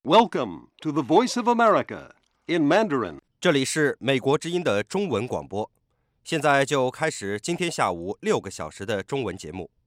Welcome to the Voice of America in Mandarin. 这里是美国之音的中文广播，现在就开始今天下午6个小时的中文节目。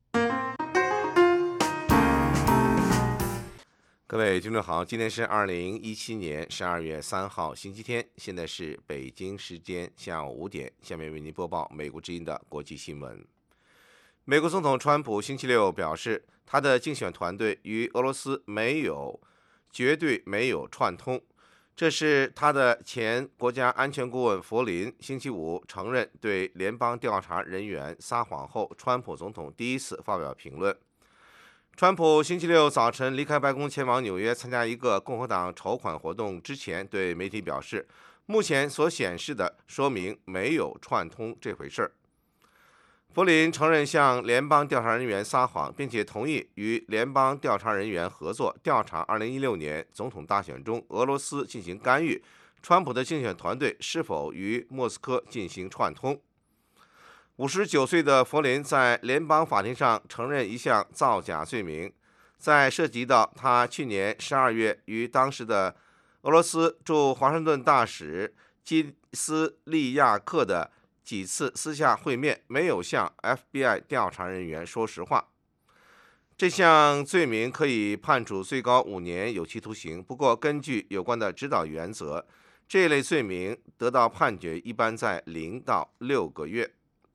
各位听众好，今天是2017年12月3号星期天，现在是北京时间下午5点，下面为您播报美国之音的国际新闻。美国总统川普星期六表示，他的竞选团队与俄罗斯绝对没有串通，这是他的前国家安全顾问弗林星期五承认对联邦调查人员撒谎后，川普总统第一次发表评论。川普星期六早晨离开白宫前往纽约参加一个共和党筹款活动之前，对媒体表示，目前所显示的说明没有串通这回事儿。弗林承认向联邦调查人员撒谎，并且同意与联邦调查人员合作调查2016年总统大选中俄罗斯进行干预，川普的竞选团队是否与莫斯科进行串通。59岁的弗林在联邦法庭上承认一项造假罪名，在涉及到他去年12月与当时的俄罗斯驻华盛顿大使基斯利亚克的几次私下会面，没有向 FBI 调查人员说实话。这项罪名可以判处最高5年有期徒刑，不过根据有关的指导原则，这类罪名得到判决一般在0到6个月。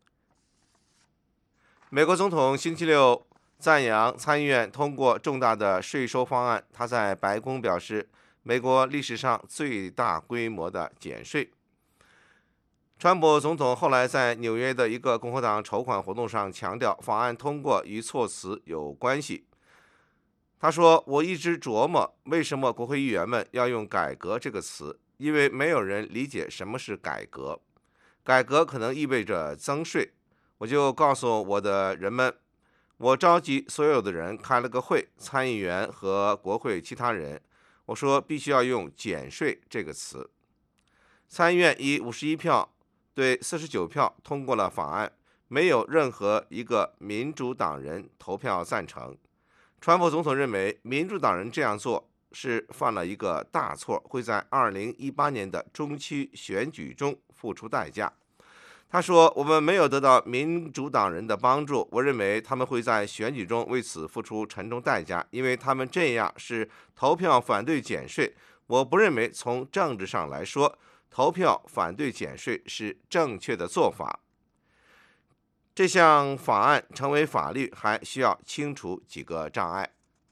美国总统星期六赞扬参议院通过重大的税收方案，他在白宫表示，美国历史上最大规模的减税。川普总统后来在纽约的一个共和党筹款活动上强调，法案通过与措辞有关系。他说，我一直琢磨为什么国会议员们要用改革这个词，因为没有人理解什么是改革。改革可能意味着增税。我就告诉我的人们，我召集所有的人开了个会，参议员和国会其他人，我说必须要用减税这个词。参议院以51票对49票通过了法案，没有任何一个民主党人投票赞成。川普总统认为民主党人这样做是犯了一个大错，会在2018年的中期选举中付出代价。他说，我们没有得到民主党人的帮助，我认为他们会在选举中为此付出沉重代价，因为他们这样是投票反对减税。我不认为从政治上来说，投票反对减税是正确的做法。这项法案成为法律还需要清除几个障碍。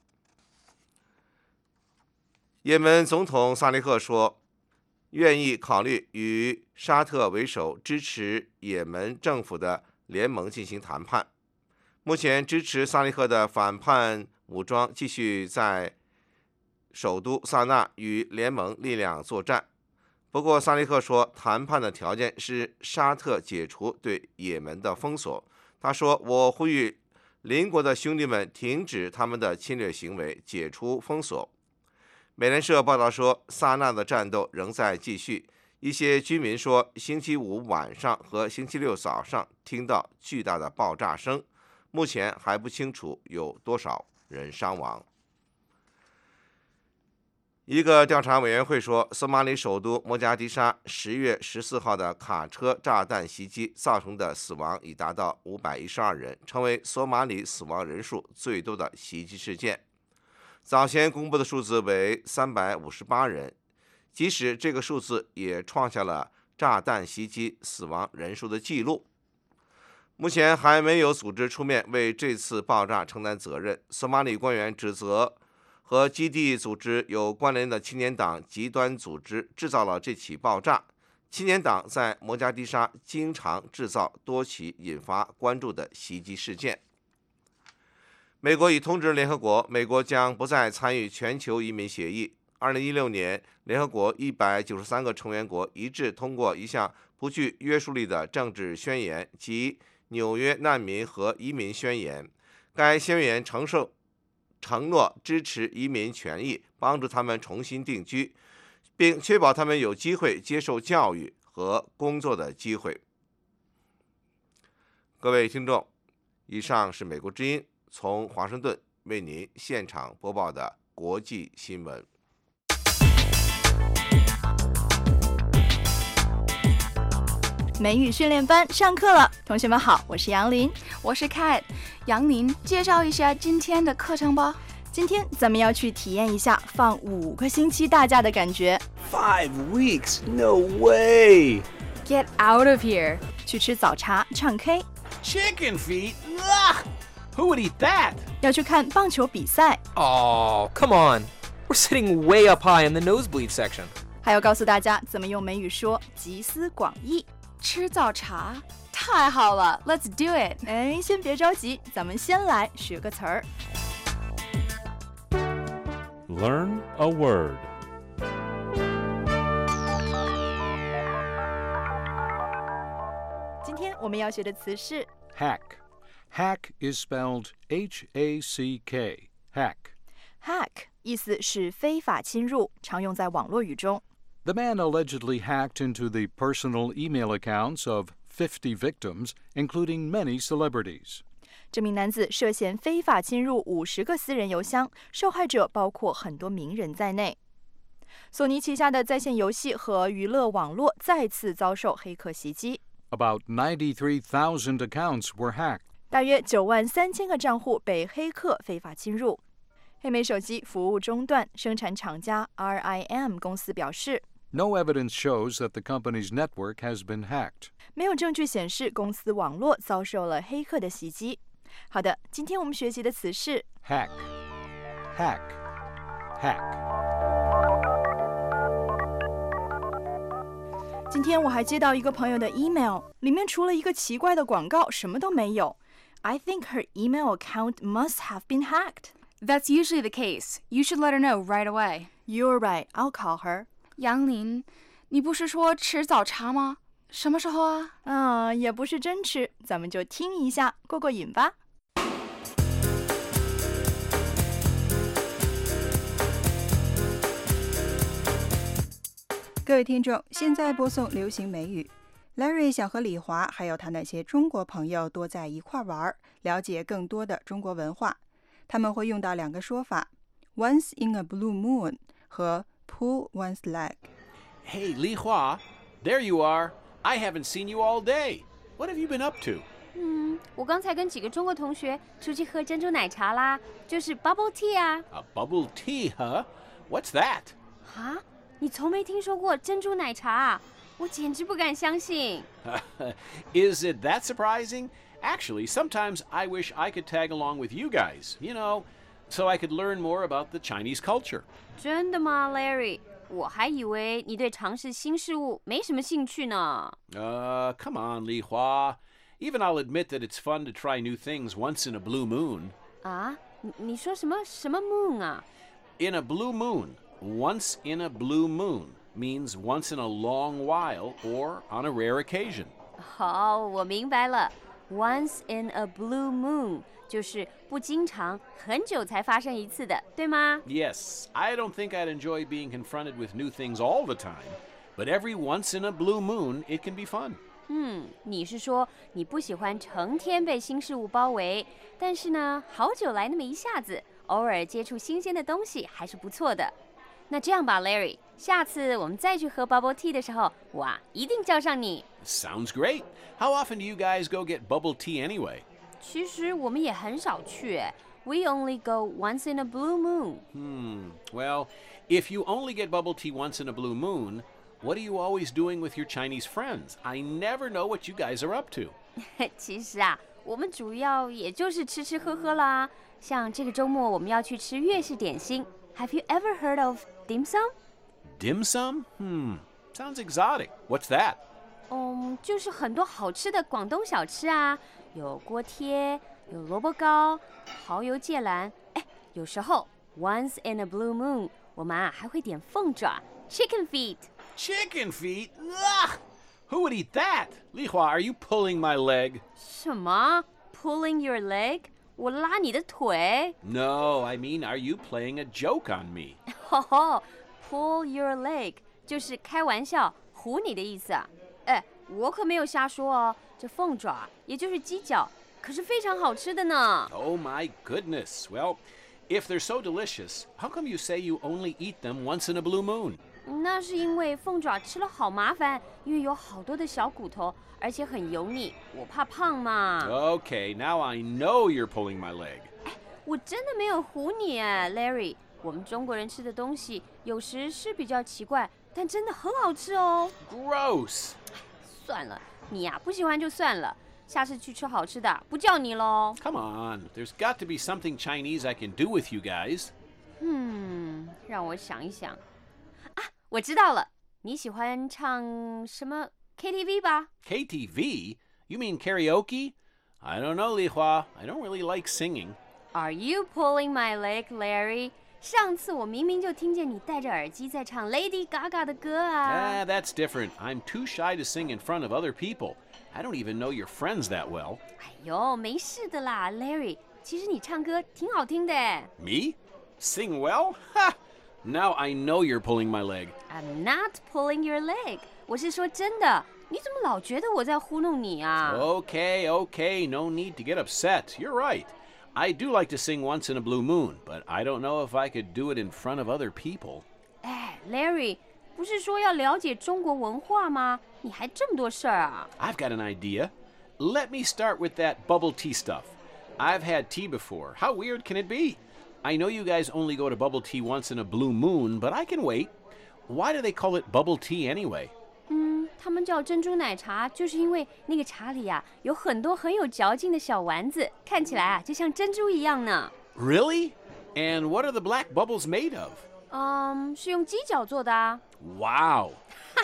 也门总统萨利赫说，愿意考虑与沙特为首支持也门政府的联盟进行谈判。目前支持萨利赫的反叛武装继续在首都萨那与联盟力量作战。不过萨利赫说，谈判的条件是沙特解除对也门的封锁。他说，我呼吁邻国的兄弟们停止他们的侵略行为，解除封锁。美联社报道说，萨那的战斗仍在继续。一些居民说，星期五晚上和星期六早上听到巨大的爆炸声，目前还不清楚有多少人伤亡。一个调查委员会说，索马里首都摩加迪沙10月14号的卡车炸弹袭击造成的死亡已达到512人，成为索马里死亡人数最多的袭击事件。早前公布的数字为358人，即使这个数字也创下了炸弹袭击死亡人数的记录。目前还没有组织出面为这次爆炸承担责任。索马里官员指责和基地组织有关联的青年党极端组织制造了这起爆炸。青年党在摩加迪沙经常制造多起引发关注的袭击事件。美国已通知联合国，美国将不再参与全球移民协议。2016年，联合国193个成员国一致通过一项不具约束力的政治宣言，即纽约难民和移民宣言。该宣言承诺支持移民权益，帮助他们重新定居，并确保他们有机会接受教育和工作的机会。各位听众，以上是美国之音从华盛顿为您现场播报的国际新闻。 美语训练班上课了，同学们好，我是杨林， 我是 Kat。杨林，介绍一下今天的课程吧。 今天咱们要去体验一下放5个星期大假的感觉。 5 weeks? No way! Get out of here！ 去吃早茶，唱 K。 Chicken feet? Ugh! Who would eat that? 要去看棒球比赛。 Oh, come on. We're sitting way up high in the nosebleed section. 还要告诉大家怎么用美语说集思广益。 吃早茶，太好了 ，Let's do it！ 哎，先别着急，咱们先来学个词儿。 Learn a word. 今天我们要学的词是 Hack. Hack is spelled H-A-C-K. Hack. hack， 意思是非法侵入，常用在网络语中。 The man allegedly hacked into the personal email accounts of 50 victims, including many celebrities. 这名男子涉嫌非法侵入50个私人邮箱，受害者包括很多名人在内。索尼旗下的在线游戏和娱乐网络再次遭受黑客袭击。 About 93,000 accounts were hacked. 大约93000个账户被黑客非法侵入。黑莓手机服务中断，生产厂家 RIM 公司表示 No evidence shows that the company's network has been hacked. 没有证据显示公司网络遭受了黑客的袭击。好的，今天我们学习的词是 Hack. Hack. Hack. 今天我还接到一个朋友的 email， 里面除了一个奇怪的广告，什么都没有。I think her email account must have been hacked. That's usually the case. You should let her know right away. You're right, I'll call her. 杨林，你不是说吃早茶吗？什么时候啊？ 也不是真吃，咱们就听一下，过过瘾吧。 各位听众，现在播送流行美语。Larry 想和李华还有他那些中国朋友多在一块玩，了解更多的中国文化。他们会用到2个说法 ：once in a blue moon 和 pull one's leg。 Hey, Li Hua, there you are. I haven't seen you all day. What have you been up to? 我刚才跟几个中国同学出去喝珍珠奶茶啦，就是 bubble tea 啊。 A bubble tea, huh? What's that? 啊，你从没听说过珍珠奶茶啊？我简直不敢相信。 Is it that surprising? Actually, sometimes I wish I could tag along with you guys, so I could learn more about the Chinese culture. 真的吗 ，Larry？ 我还以为你对尝试新事物没什么兴趣呢。 Come on, Li Hua. Even I'll admit that it's fun to try new things once in a blue moon. 啊，你说什么 moon 啊 In a blue moon, once in a blue moon means once in a long while or on a rare occasion. 好，我明白了。Once in a blue moon 就是不经常，很久才发生一次的，对吗？ Yes, I don't think I'd enjoy being confronted with new things all the time, but every once in a blue moon, it can be fun. 你是说你不喜欢成天被新事物包围，但是呢，好久来那么一下子，偶尔接触新鲜的东西还是不错的。那这样吧 ，Larry， 下次我们再去喝 bubble tea 的时候，我一定叫上你。 Sounds great. How often do you guys go get bubble tea anyway? 其实我们也很少去，We only go once in a blue moon. Well, if you only get bubble tea once in a blue moon, what are you always doing with your Chinese friends? I never know what you guys are up to. 其实啊，我们主要也就是吃吃喝喝啦。像这个周末我们要去吃粤式点心。Have you ever heard of dim sum? Dim sum? Sounds exotic. What's that? 就是很多好吃的广东小吃啊，有锅贴，有萝卜糕，蚝油芥兰。有时候 once in a blue moon， 我们还会点凤爪 chicken feet。 Chicken feet? Ugh! Who would eat that? Li Hua, are you pulling my leg? 什么 pulling your leg？ 我拉你的腿？ No, I mean, are you playing a joke on me? Pull your leg 就是开玩笑唬你的意思啊。我可没有瞎说哦，这凤爪也就是鸡脚，可是非常好吃的呢。 Oh my goodness. Well, If they're so delicious, how come you say you only eat them once in a blue moon? 那是因为凤爪吃了好麻烦，因为有好多的小骨头，而且很油腻，我怕胖嘛。 Okay, now I know you're pulling my leg. 我真的没有唬你哎 ，Larry。我们中国人吃的东西有时是比较奇怪，但真的很好吃哦。 Gross. 算了，你呀不喜欢就算了，下次去吃好吃的，不叫你喽。 Come on, there's got to be something Chinese I can do with you guys. 让我想一想。啊，我知道了，你喜欢唱什么 KTV 吧 KTV? You mean karaoke? I don't know, Li Hua. I don't really like singing. Are you pulling my leg, Larry? 上次我明明就听见你戴着耳机在唱 Lady Gaga 的歌啊。 That's different. I'm too shy to sing in front of other people. I don't even know your friends that well. 哎呦，没事的啦 ，Larry。其实你唱歌挺好听的。 Me? Sing well? Ha! Now I know you're pulling my leg. I'm not pulling your leg. 我是说真的，你怎么老觉得我在糊弄你啊 Okay, no need to get upset. You're right. I do like to sing once in a blue moon, but I don't know if I could do it in front of other people. 哎 ，Larry， 不是说要了解中国文化吗？你还这么多事儿啊 I've got an idea. Let me start with that bubble tea stuff. I've had tea before. How weird can it be? I know you guys only go to bubble tea once in a blue moon, but I can wait. Why do they call it bubble tea anyway? 他们叫珍珠奶茶，就是因为那个茶里啊有很多很有嚼劲的小丸子，看起来啊就像珍珠一样呢。 Really? And what are the black bubbles made of? 是用鸡脚做的啊。 Wow.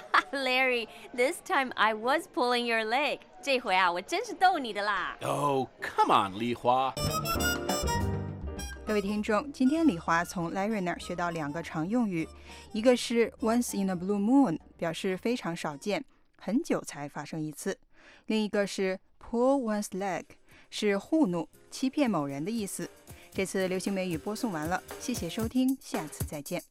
Larry, this time I was pulling your leg. 这回啊，我真是逗你的啦。 Oh, come on, Li Hua. 各位听众，今天李华从 Larry 那儿学到2个常用语，一个是 once in a blue moon， 表示非常少见，很久才发生一次；另一个是 pull one's leg， 是糊弄、欺骗某人的意思。这次流行美语播送完了，谢谢收听，下次再见。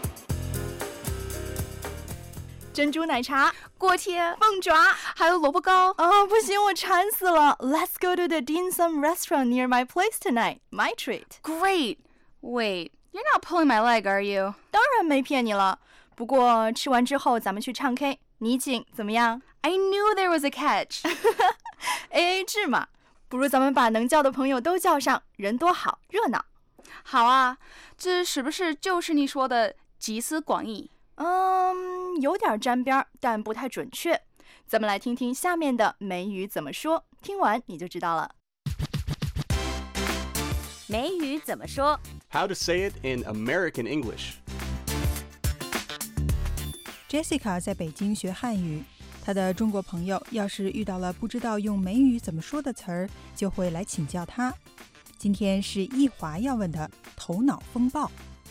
珍珠奶茶、 锅贴、 凤爪， 还有萝卜糕。 不行，我馋死了。Let's go to the dim sum restaurant near my place tonight. My treat. Great. Wait, you're not pulling my leg, are you? 当然没骗你了。不过吃完之后咱们去唱 K， 你请怎么样 I knew there was a catch. AA 制嘛，不如咱们把能叫的朋友都叫上，人多好，热闹。 好啊，这是不是就是你说的集思广益？ 有点沾边，但不太准确。咱们来听听下面的美语怎么说，听完你就知道了。 美语怎么说 How to say it in American English. Jessica 在北京学汉语，她的中国朋友要是遇到了不知道用美语怎么说的词儿，就会来请教她。今天是易华要问的头脑风暴。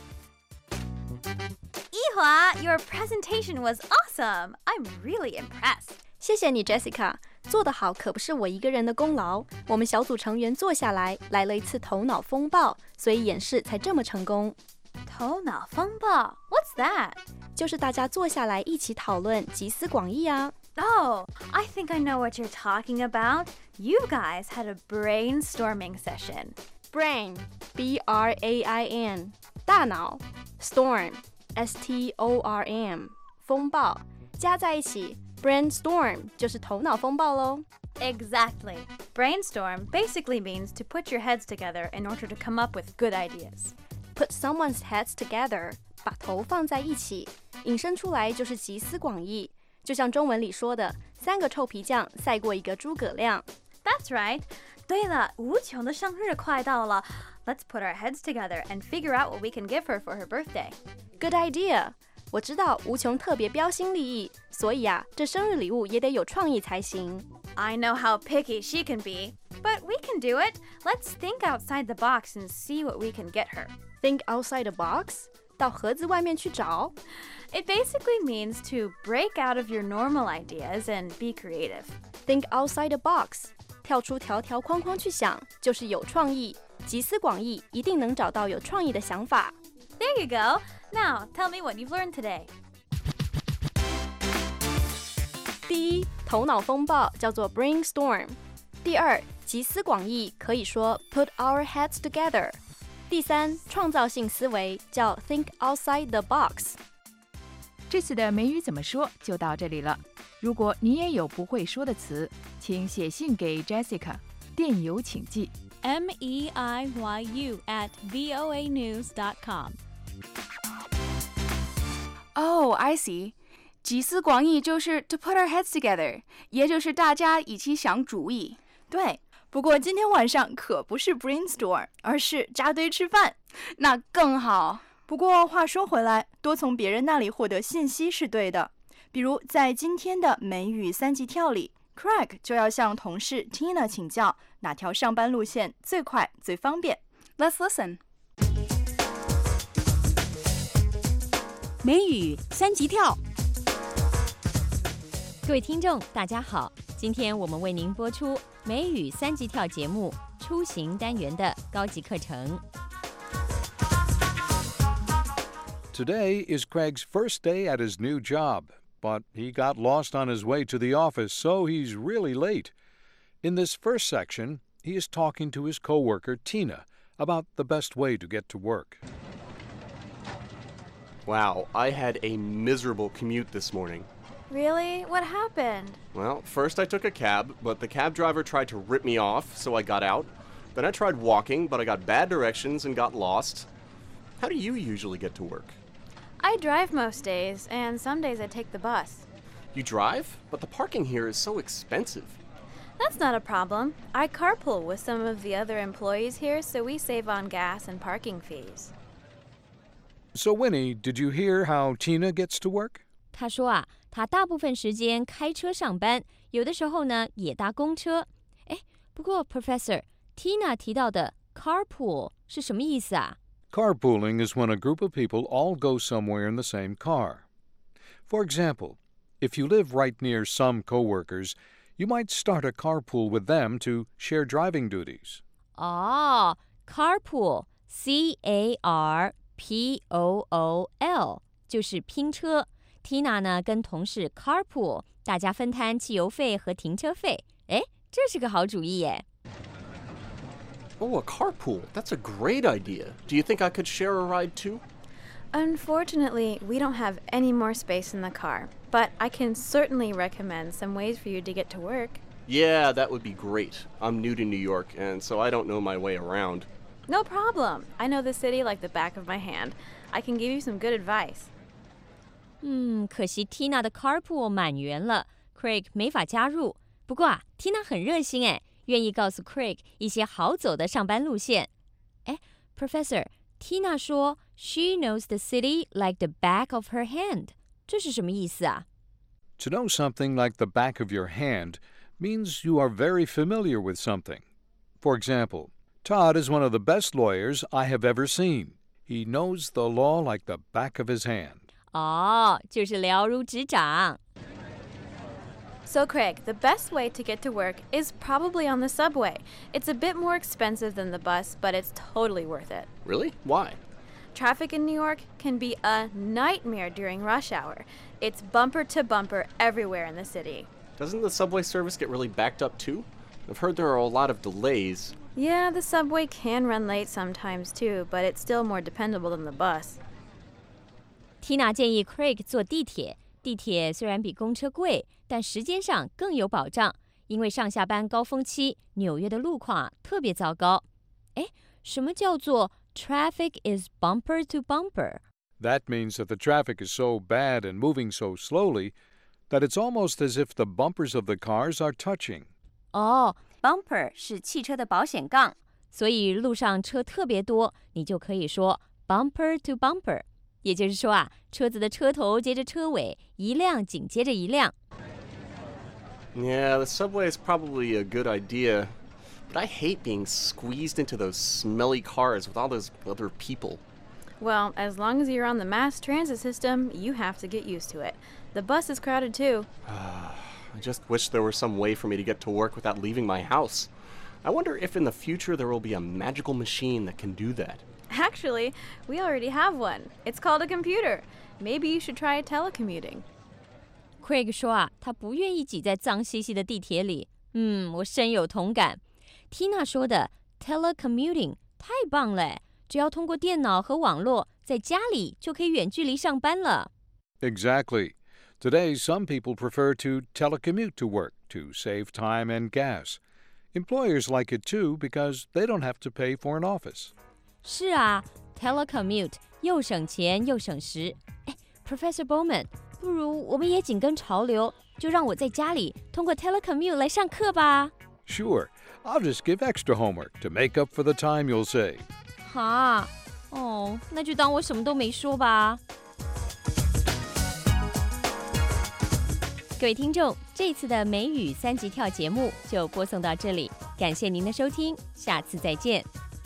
Yihua, your presentation was awesome. I'm really impressed. 谢谢你 Jessica， 做得好可不是我一个人的功劳，我们小组成员坐下来来了一次头脑风暴，所以演示才这么成功。 头脑风暴 What's that? 就是大家坐下来一起讨论，集思广益啊。 Oh, I think I know what you're talking about. You guys had a brainstorming session. Brain, B-R-A-I-N, 大脑 Storm, S-T-O-R-M, 风暴加在一起 Brainstorm 就是头脑风暴咯。 Exactly. Brainstorm basically means to put your heads together in order to come up with good ideas. Put someone's heads together, 把头放在一起，引申出来就是集思广益。就像中文里说的，3个臭皮匠赛过一个诸葛亮。 That's right. 对了，吴琼的生日快到了。Let's put our heads together and figure out what we can give her for her birthday. Good idea. 我知道吴琼特别标新立异，所以啊，这生日礼物也得有创意才行。 I know how picky she can be, but we can do it. Let's think outside the box and see what we can get her. Think outside the box? 到盒子外面去找？ It basically means to break out of your normal ideas and be creative. Think outside the box. 跳出条条框框去想，就是有创意。集思广益，一定能找到有创意的想法。 There you go. Now, tell me what you've learned today. 第一，头脑风暴叫做 brainstorm。第二，集思广益可以说 put our heads together。 第3，创造性思维叫 think outside the box。 这次的美语怎么说就到这里了。如果你也有不会说的词，请写信给 Jessica， 电邮请寄 meiyu@voanews.com。 Oh, I see. 集思广益就是 to put our heads together， 也就是大家一起想主意。 对，不过今天晚上可不是 brainstorm， 而是扎堆吃饭， 那更好。 不过话说回来，多从别人那里获得信息是对的。比如在今天的美语3级跳里， Craig 就要向同事 Tina 请教哪条上班路线最快最方便。 Let's listen。 美语3级跳。各位听众大家好，今天我们为您播出美语3级跳节目出行单元的高级课程。 Today is Craig's first day at his new job, but he got lost on his way to the office, so he's really late. In this first section, he is talking to his coworker Tina about the best way to get to work. Wow, I had a miserable commute this morning. Really? What happened? Well, first I took a cab, but the cab driver tried to rip me off, so I got out. Then I tried walking, but I got bad directions and got lost. How do you usually get to work? I drive most days, and some days I take the bus. You drive? But the parking here is so expensive. That's not a problem. I carpool with some of the other employees here, so we save on gas and parking fees. So, Winnie, did you hear how Tina gets to work? 他说啊，他大部分时间开车上班，有的时候呢也搭公车。哎，不过 Professor Tina 提到的 carpool 是什么意思啊？ Carpooling is when a group of people all go somewhere in the same car. For example, if you live right near some coworkers, you might start a carpool with them to share driving duties. 哦 ，carpool C-A-R-P-O-O-L 就是拼车。Tina 呢跟同事 carpool， 大家分摊汽油费和停车费。哎，这是个好主意耶。 Oh, a carpool. That's a great idea. Do you think I could share a ride too? Unfortunately, we don't have any more space in the car, but I can certainly recommend some ways for you to get to work. Yeah, that would be great. I'm new to New York, and so I don't know my way around. No problem. I know the city like the back of my hand. I can give you some good advice. 可惜 Tina 的 carpool 满员了 ，Craig 没法加入。不过啊 ，Tina 很热心哎，愿意告诉 Craig 一些好走的上班路线。哎 ，Professor Tina 说 ，She knows the city like the back of her hand， 这是什么意思啊 To know something like the back of your hand means you are very familiar with something. For example, Todd is one of the best lawyers I have ever seen. He knows the law like the back of his hand. 哦，就是了如指掌。 So, Craig, the best way to get to work is probably on the subway. It's a bit more expensive than the bus, but it's totally worth it. Really? Why? Traffic in New York can be a nightmare during rush hour. It's bumper to bumper everywhere in the city. Doesn't the subway service get really backed up too? I've heard there are a lot of delays. Yeah, the subway can run late sometimes too, but it's still more dependable than the bus. Tina 建议 Craig 坐地铁。地铁虽然比公车贵，但时间上更有保障，因为上下班高峰期，纽约的路况特别糟糕。哎，什么叫做 traffic is bumper to bumper? That means that the traffic is so bad and moving so slowly that it's almost as if the bumpers of the cars are touching. 哦 ，bumper 是汽车的保险杠，所以路上车特别多，你就可以说 bumper to bumper。也就是说啊，车子的车头接着车尾，一辆紧接着一辆。 Yeah, the subway is probably a good idea, but I hate being squeezed into those smelly cars with all those other people. Well, as long as you're on the mass transit system, you have to get used to it. The bus is crowded too. I just wish there were some way for me to get to work without leaving my house. I wonder if in the future there will be a magical machine that can do that. Actually, we already have one. It's called a computer. Maybe you should try telecommuting. Craig 说啊，他不愿意挤在脏兮兮的地铁里。我深有同感。Tina 说的 telecommuting 太棒了， 只要通过电脑和网络，在家里就可以远距离上班了。 Exactly. Today, some people prefer to telecommute to work to save time and gas. Employers like it too because they don't have to pay for an office. 是啊 ，telecommute 又省钱又省时。Professor Bowman， 不如我们也紧跟潮流，就让我在家里通过 telecommute 来上课吧。 Sure, I'll just give extra homework to make up for the time you'll save. 哈，那就当我什么都没说吧。各位听众，这次的美语3级跳节目就播送到这里，感谢您的收听，下次再见。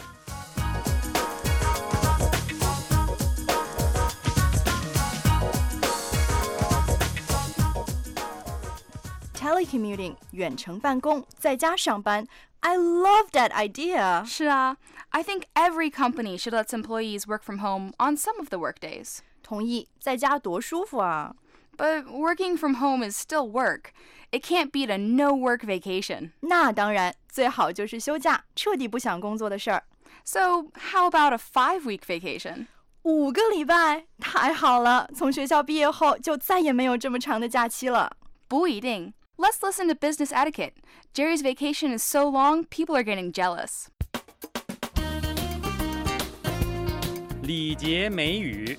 Telecommuting 远程办公，在家上班。I love that idea. 是啊 I think every company should let employees work from home on some of the workdays. 同意，在家多舒服啊。 But working from home is still work. It can't beat a no-work vacation. 那当然，最好就是休假，彻底不想工作的事儿。 So, how about a 5-week vacation? 5个礼拜，太好了！从学校毕业后，就再也没有这么长的假期了。 不一定。Let's listen to business etiquette. Jerry's vacation is so long, people are getting jealous. 礼节美语。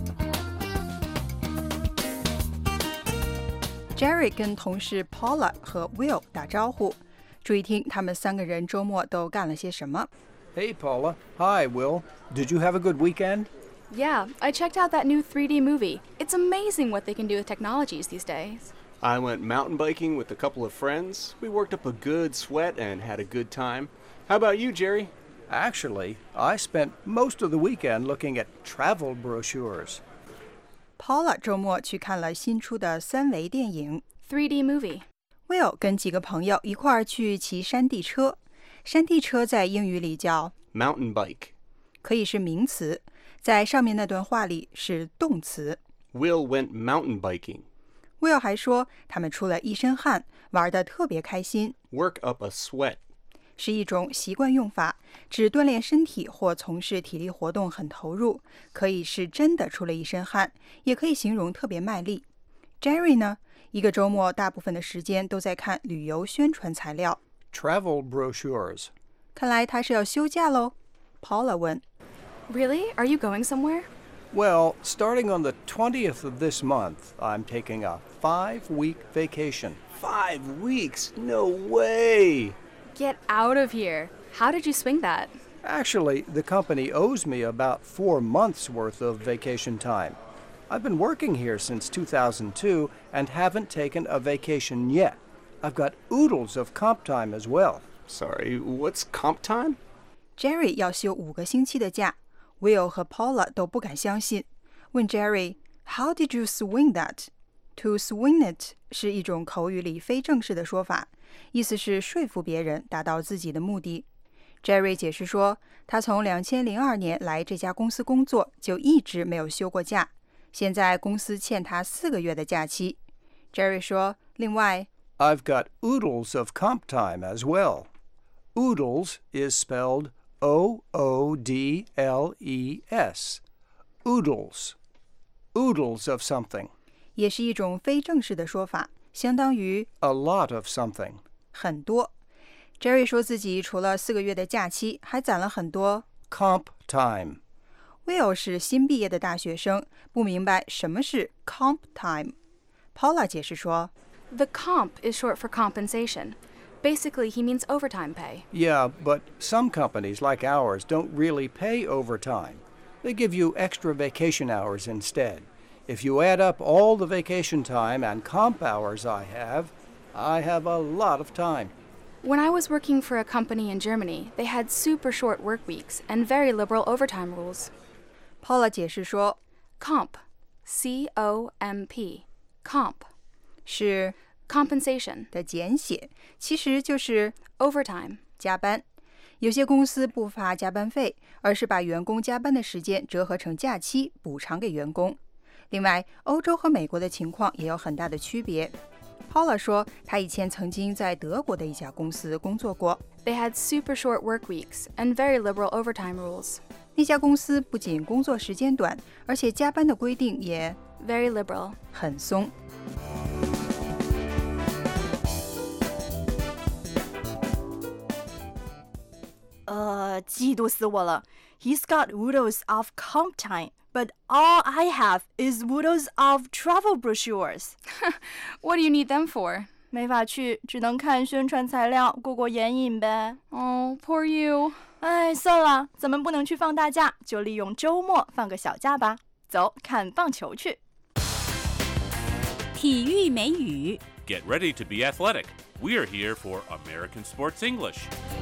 Jerry 跟同事 Paula 和 Will 打招呼，注意听他们3个人周末都干了些什么。 Hey, Paula. Hi, Will. Did you have a good weekend? Yeah, I checked out that new 3D movie. It's amazing what they can do with technologies these days. I went mountain biking with a couple of friends. We worked up a good sweat and had a good time. How about you, Jerry? Actually, I spent most of the weekend looking at travel brochures. Paula 周末去看了新出的3维电影 3D movie. Will 跟几个朋友一块儿去骑山地车。山地车在英语里叫 mountain bike. 可以是名词，在上面那段话里是动词。 Will went mountain biking. Will 还说他们出了一身汗，玩得特别开心。 Work up a sweat. 是一种习惯用法，指锻炼身体或从事体力活动很投入，可以是真的出了一身汗，也可以形容特别卖力。Jerry 呢，一个周末大部分的时间都在看旅游宣传材料 Travel brochures. 看来他是要休假喽。Paula 问 Really? Are you going somewhere? Well, starting on the 20th of this month, I'm taking a 5-week vacation. 5 weeks? No way! Get out of here. How did you swing that? Actually, the company owes me about 4 months' worth of vacation time. I've been working here since 2002 and haven't taken a vacation yet. I've got oodles of comp time as well. Sorry, what's comp time? Jerry 要休5个星期的假。Will 和 Paula 都不敢相信，问 Jerry How did you swing that? To swing it 是一种口语里非正式的说法，意思是说服别人达到自己的目的。Jerry 解释说，他从2002年来这家公司工作，就一直没有休过假，现在公司欠他4个月的假期。Jerry 说，另外 I've got oodles of comp time as well. Oodles is spelled O-O-D-L-E-S. Oodles. Oodles of something. 也是一种非正式的说法，相当于 A lot of something. 很多。Jerry 说自己除了4个月的假期，还攒了很多 comp time. Will 是新毕业的大学生，不明白什么是 comp time。Paula 解释说 The comp is short for compensation. Basically, he means overtime pay. Yeah, but some companies like ours don't really pay overtime. They give you extra vacation hours instead. If you add up all the vacation time and comp hours I have a lot of time. When I was working for a company in Germany, they had super short work weeks and very liberal overtime rules. Paula 解释说 Comp, C-O-M-P, comp 是 compensation 的简写，其实就是 overtime 加班。有些公司不发加班费，而是把员工加班的时间折合成假期补偿给员工。另外，欧洲和美国的情况也有很大的区别。Paula 说，她以前曾经在德国的一家公司工作过。 They had super short work weeks and very liberal overtime rules. 那家公司不仅工作时间短，而且加班的规定也 very liberal， 很松。 嫉妒死我了。He's got oodles of comp time, but all I have is oodles of travel brochures. What do you need them for? 没法去，只能看宣传材料，过过眼瘾呗。 Oh, poor you. 哎，算了，咱们不能去放大假，就利用周末放个小假吧。走，看棒球去。 体育美语 Get ready to be athletic. We're here for American Sports English.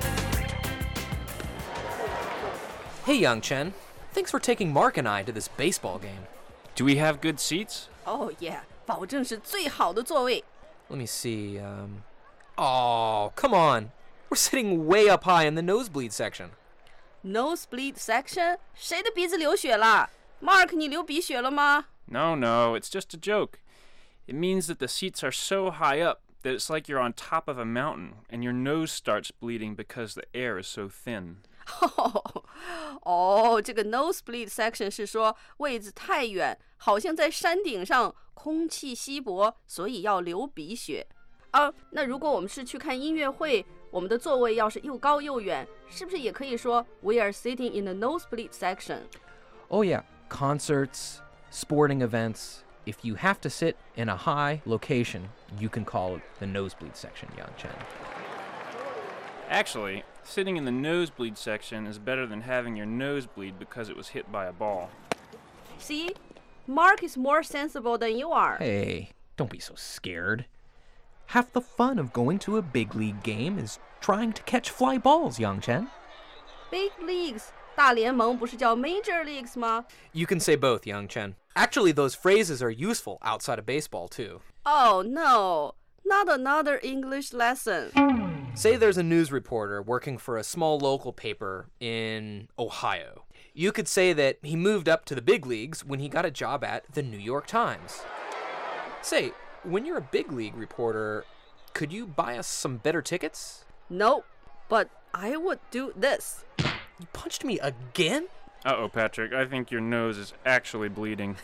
Hey, Young Chen. Thanks for taking Mark and I to this baseball game. Do we have good seats? Oh, yeah. 保证是最好的座位。 Let me see. Oh, come on. We're sitting way up high in the nosebleed section. Nosebleed section? 谁的鼻子流血了 ？Mark， 你流鼻血了吗？ No, it's just a joke. It means that the seats are so high up that it's like you're on top of a mountain and your nose starts bleeding because the air is so thin. 这个 nosebleed section 是说位置太远，好像在山顶上，空气稀薄，所以要流鼻血。那如果我们是去看音乐会，我们的座位要是又高又远，是不是也可以说 We are sitting in the nosebleed section? Oh, yeah. Concerts, sporting events. If you have to sit in a high location, you can call it the nosebleed section, Young Chen. Actually, sitting in the nosebleed section is better than having your nose bleed because it was hit by a ball. See? Mark is more sensible than you are. Hey, don't be so scared. Half the fun of going to a big league game is trying to catch fly balls, Young Chen. Big leagues, 大联盟不是叫 major leagues 吗？ You can say both, Young Chen. Actually, those phrases are useful outside of baseball, too. Oh, no. Not another English lesson. Say there's a news reporter working for a small local paper in Ohio. You could say that he moved up to the big leagues when he got a job at the New York Times. Say, when you're a big league reporter, could you buy us some better tickets? No, but I would do this. You punched me again? Uh-oh, Patrick, I think your nose is actually bleeding.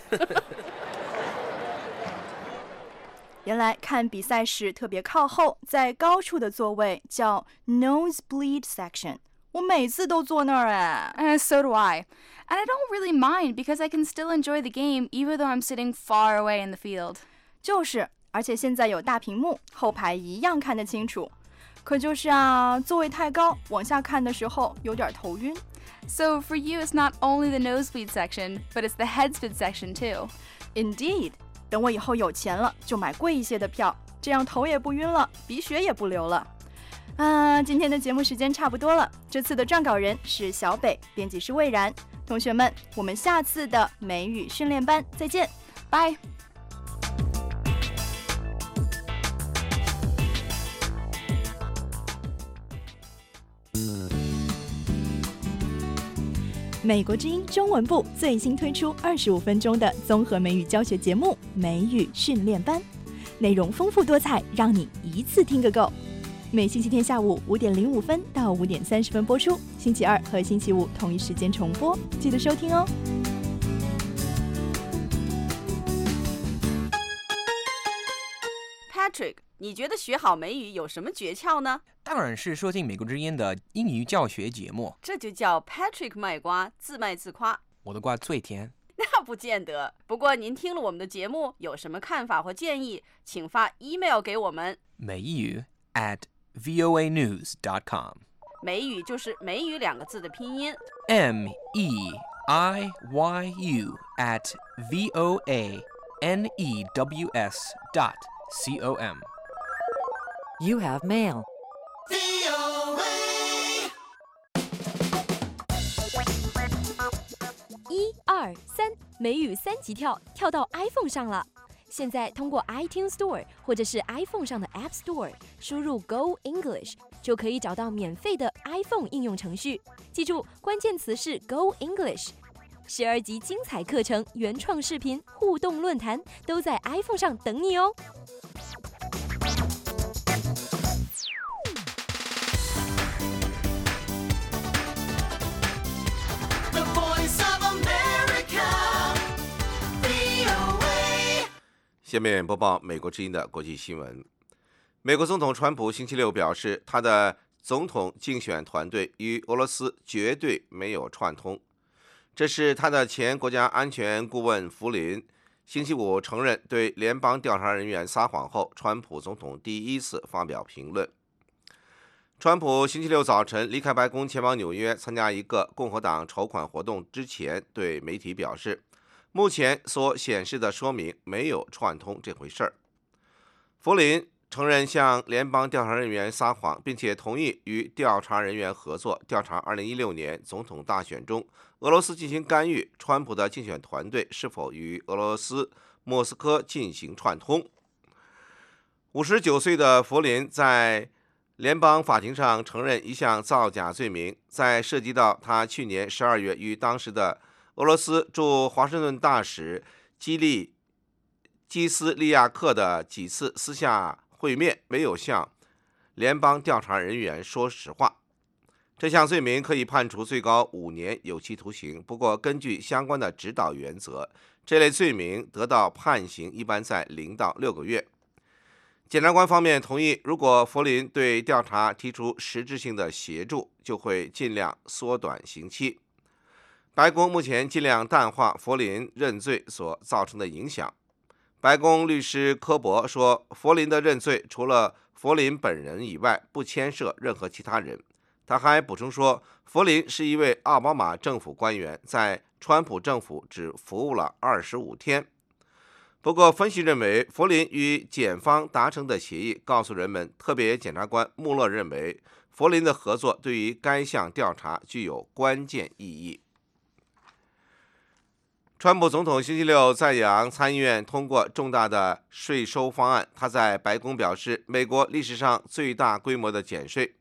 原来看比赛时特别靠后，在高处的座位叫 nosebleed section。我每次都坐那儿哎。 So do I. And I don't really mind because I can still enjoy the game even though I'm sitting far away in the field. 就是，而且现在有大屏幕，后排一样看得清楚。可就是啊，座位太高，往下看的时候有点头晕。 So for you, it's not only the nosebleed section, but it's the headspin section too. Indeed. 等我以后有钱了，就买贵一些的票，这样头也不晕了，鼻血也不流了。今天的节目时间差不多了。这次的撰稿人是小北，编辑是魏然。同学们，我们下次的美语训练班再见， 拜。 美国之音中文部最新推出25分钟的综合美语教学节目《美语训练班》，内容丰富多彩，让你一次听个够。每星期天下午5点05分到5点30分播出，星期二和星期五同一时间重播，记得收听哦。 Patrick， 你觉得学好美语有什么诀窍呢？ 当然是收听美国之音的英语教学节目。 这就叫 Patrick 卖瓜，自卖自夸。 我的瓜最甜。 那不见得。不过您听了我们的节目，有什么看法或建议，请发 email 给我们。 美语 @voanews.com。 美语就是美语2个字的拼音。 MEIYU @voanews.com。 You have mail. VOA 1、2、3，美语3级跳，跳到 iPhone 上了。现在通过 iTunes Store 或者是 iPhone 上的 App Store 输入 Go English， 就可以找到免费的 iPhone 应用程序。记住，关键词是 Go English。12集精彩课程、原创视频、互动论坛都在 iPhone 上等你哦。 The 下面播报美国之音的国际新闻。美国总统川普星期六表示，他的总统竞选团队与俄罗斯绝对没有串通。这是他的前国家安全顾问福林星期五承认对联邦调查人员撒谎后，川普总统第一次发表评论。川普星期六早晨离开白宫，前往纽约参加一个共和党筹款活动之前，对媒体表示，目前所显示的说明没有串通这回事儿。福林承认向联邦调查人员撒谎，并且同意与调查人员合作调查2016年总统大选中俄罗斯进行干预，川普的竞选团队是否与俄罗斯莫斯科进行串通。59岁的福林在联邦法庭上承认一项造假罪名，在涉及到他去年12月与当时的俄罗斯驻华盛顿大使基斯利亚克的几次私下会面，没有向联邦调查人员说实话。这项罪名可以判处最高5年有期徒刑，不过根据相关的指导原则，这类罪名得到判刑一般在0到6个月。检察官方面同意，如果福林对调查提出实质性的协助，就会尽量缩短刑期。白宫目前尽量淡化福林认罪所造成的影响。白宫律师科伯说，福林的认罪除了福林本人以外，不牵涉任何其他人。他还补充说，福林是一位奥巴马政府官员，在川普政府只服务了25天。不过，分析认为，福林与检方达成的协议告诉人们，特别检察官穆勒认为，福林的合作对于该项调查具有关键意义。川普总统星期六赞扬参议院通过重大的税收方案，他在白宫表示，美国历史上最大规模的减税。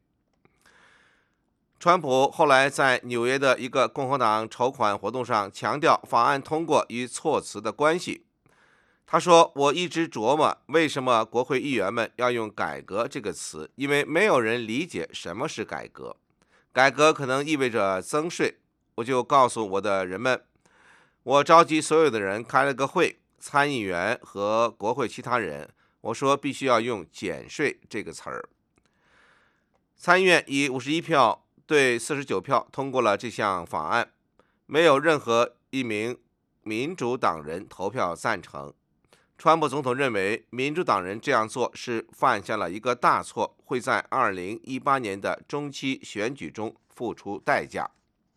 川普后来在纽约的一个共和党筹款活动上强调法案通过与措辞的关系。他说，我一直琢磨为什么国会议员们要用改革这个词，因为没有人理解什么是改革。改革可能意味着增税。我就告诉我的人们，我召集所有的人开了个会，参议员和国会其他人，我说必须要用减税这个词儿。参议院以51票对49票通过了这项法案，没有任何一名民主党人投票赞成。川普总统认为，民主党人这样做是犯下了一个大错，会在2018年的中期选举中付出代价。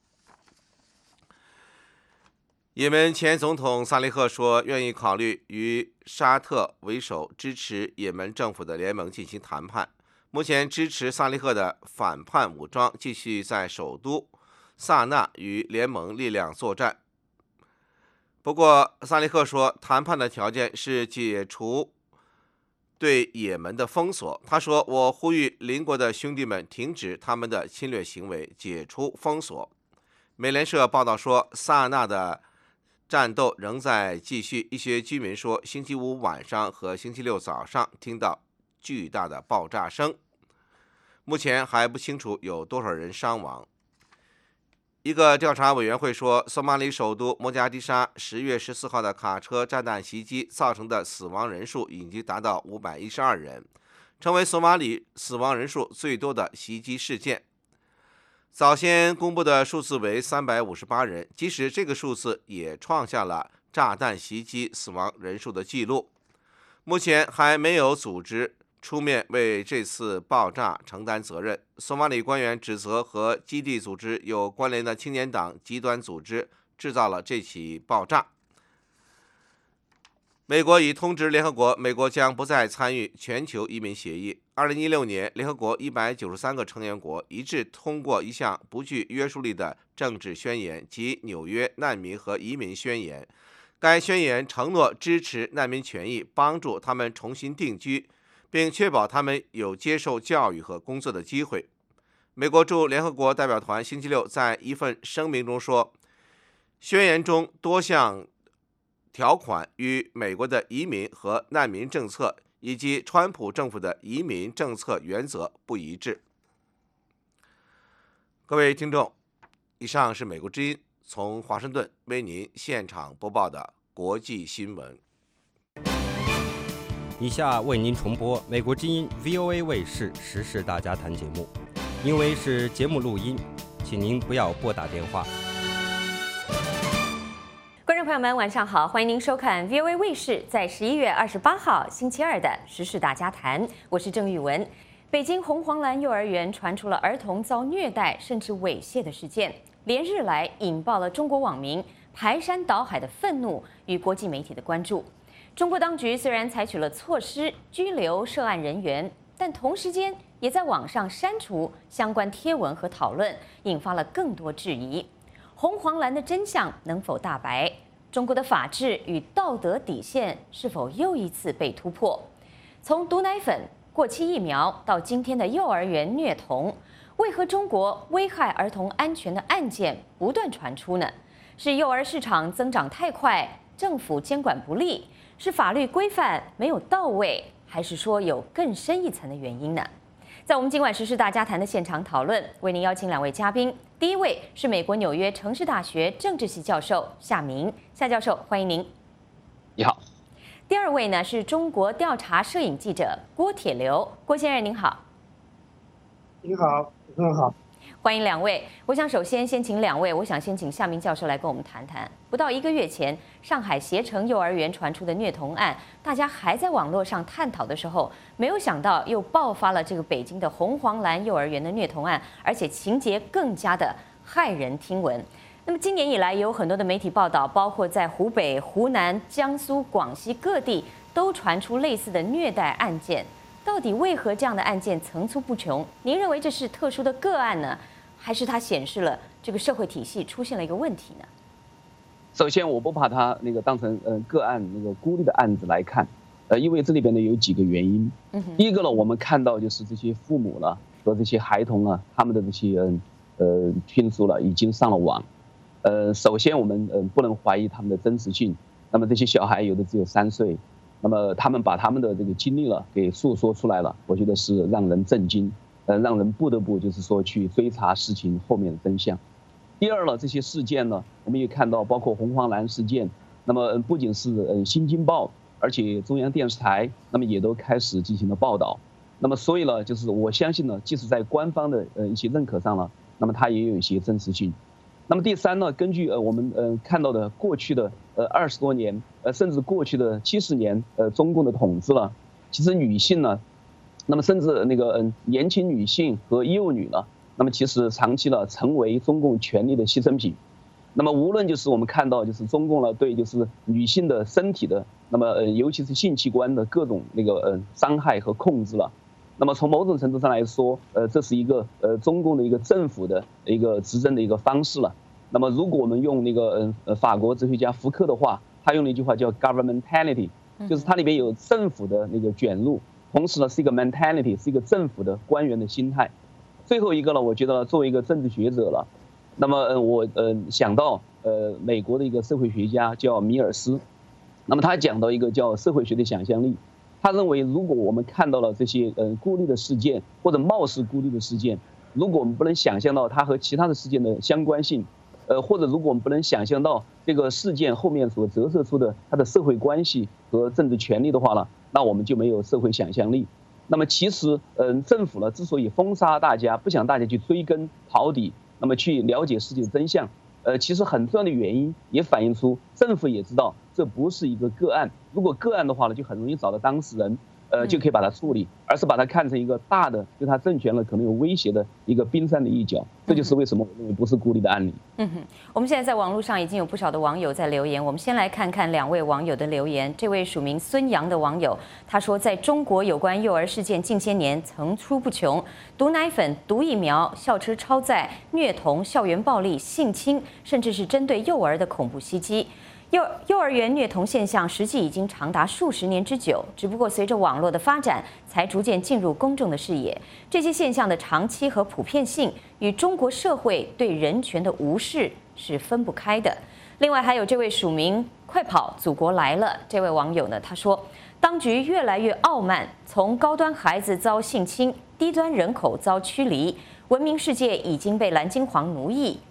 也门前总统萨利赫说，愿意考虑与沙特为首支持也门政府的联盟进行谈判。目前支持萨利赫的反叛武装继续在首都萨那与联盟力量作战。不过，萨利赫说，谈判的条件是解除对也门的封锁。他说，我呼吁邻国的兄弟们停止他们的侵略行为，解除封锁。美联社报道说，萨那的战斗仍在继续。一些居民说，星期五晚上和星期六早上听到巨大的爆炸声。目前还不清楚有多少人伤亡。一个调查委员会说，索马里首都摩加迪沙10月14号的卡车炸弹袭击造成的死亡人数已经达到512人，成为索马里死亡人数最多的袭击事件。早先公布的数字为358人，即使这个数字也创下了炸弹袭击死亡人数的记录。目前还没有组织出面为这次爆炸承担责任。索马里官员指责和基地组织有关联的青年党极端组织制造了这起爆炸。美国已通知联合国，美国将不再参与全球移民协议。2016年，联合国193个成员国一致通过一项不具约束力的政治宣言，即纽约难民和移民宣言。该宣言承诺支持难民权益，帮助他们重新定居，并确保他们有接受教育和工作的机会。美国驻联合国代表团星期六在一份声明中说，宣言中多项条款与美国的移民和难民政策以及川普政府的移民政策原则不一致。各位听众，以上是美国之音从华盛顿为您现场播报的国际新闻。 以下为您重播美国之音 VOA 卫视时事大家谈节目，因为是节目录音，请您不要拨打电话。 观众朋友们，晚上好，欢迎您收看 VOA 卫视在11月28号星期二的时事大家谈，我是郑玉文。北京红黄蓝幼儿园传出了儿童遭虐待甚至猥亵的事件，连日来引爆了中国网民排山倒海的愤怒与国际媒体的关注。中国当局虽然采取了措施拘留涉案人员，但同时间也在网上删除相关贴文和讨论，引发了更多质疑。红黄蓝的真相能否大白？中国的法治与道德底线是否又一次被突破？从毒奶粉、过期疫苗到今天的幼儿园虐童，为何中国危害儿童安全的案件不断传出呢？是幼儿市场增长太快，政府监管不力？是法律规范没有到位，还是说有更深一层的原因呢？在我们今晚时事大家谈的现场讨论，为您邀请2位嘉宾。第一位是美国纽约城市大学政治系教授夏明，夏教授，欢迎您。 你好。 第二位呢是中国调查摄影记者郭铁流，郭先生您好。 您好，主持人好。 欢迎2位。我想首先请2位，我想先请夏明教授来跟我们谈谈。不到1个月前，上海携程幼儿园传出的虐童案，大家还在网络上探讨的时候，没有想到又爆发了这个北京的红黄蓝幼儿园的虐童案，而且情节更加的骇人听闻。那么今年以来，也有很多的媒体报道，包括在湖北、湖南、江苏、广西各地都传出类似的虐待案件。到底为何这样的案件层出不穷？您认为这是特殊的个案呢，还是它显示了这个社会体系出现了一个问题呢？ 首先，我不把它当成个案孤立的案子来看，因为这里边呢有几个原因。第一个呢，我们看到就是这些父母呢和这些孩童呢，他们的这些听说了已经上了网。首先我们不能怀疑他们的真实性。那么这些小孩有的只有3岁。那么他们把他们的这个经历了给诉说出来了，我觉得是让人震惊，让人不得不就是说去追查事情后面的真相。第二呢，这些事件呢，我们也看到，包括红黄蓝事件，那么不仅是新京报，而且中央电视台，那么也都开始进行了报道。那么所以呢，就是我相信呢，即使在官方的一些认可上了，那么它也有一些真实性。那么第三呢，根据我们看到的过去的20多年，甚至过去的70年中共的统治了，其实女性呢，那么甚至年轻女性和幼女呢，那么其实长期了成为中共权力的牺牲品。那么无论就是我们看到就是中共呢对就是女性的身体的，那么尤其是性器官的各种伤害和控制了。那么从某种程度上来说，这是一个中共的一个政府的一个执政的一个方式了。那么如果我们用法国哲学家福柯的话，他用了一句话叫 governmentality， 就是它里边有政府的卷入，同时呢是一个 mentality， 是一个政府的官员的心态。最后一个呢，我觉得作为一个政治学者了，那么我想到美国的一个社会学家叫米尔斯，那么他讲到一个叫社会学的想象力。他认为，如果我们看到了这些孤立的事件或者貌似孤立的事件，如果我们不能想象到它和其他的事件的相关性，或者如果我们不能想象到这个事件后面所折射出的它的社会关系和政治权利的话呢，那我们就没有社会想象力。那么其实政府呢之所以封杀大家，不想大家去追根刨底，那么去了解事情的真相，其实很重要的原因也反映出政府也知道这不是一个个案，如果个案的话呢，就很容易找到当事人，就可以把它处理，而是把它看成一个大的对他政权呢可能有威胁的一个冰山的一角。这就是为什么我认为不是孤立的案例。 我们现在在网络上已经有不少的网友在留言，我们先来看看2位网友的留言。这位署名孙杨的网友他说，在中国有关幼儿事件近些年层出不穷，毒奶粉、毒疫苗、校车超载、虐童、校园暴力、性侵，甚至是针对幼儿的恐怖袭击。幼儿园虐童现象实际已经长达数十年之久，只不过随着网络的发展，才逐渐进入公众的视野。这些现象的长期和普遍性与中国社会对人权的无视是分不开的。另外，还有这位署名“快跑，祖国来了”这位网友呢，他说，当局越来越傲慢，从高端孩子遭性侵，低端人口遭驱离，文明世界已经被蓝金黄奴役。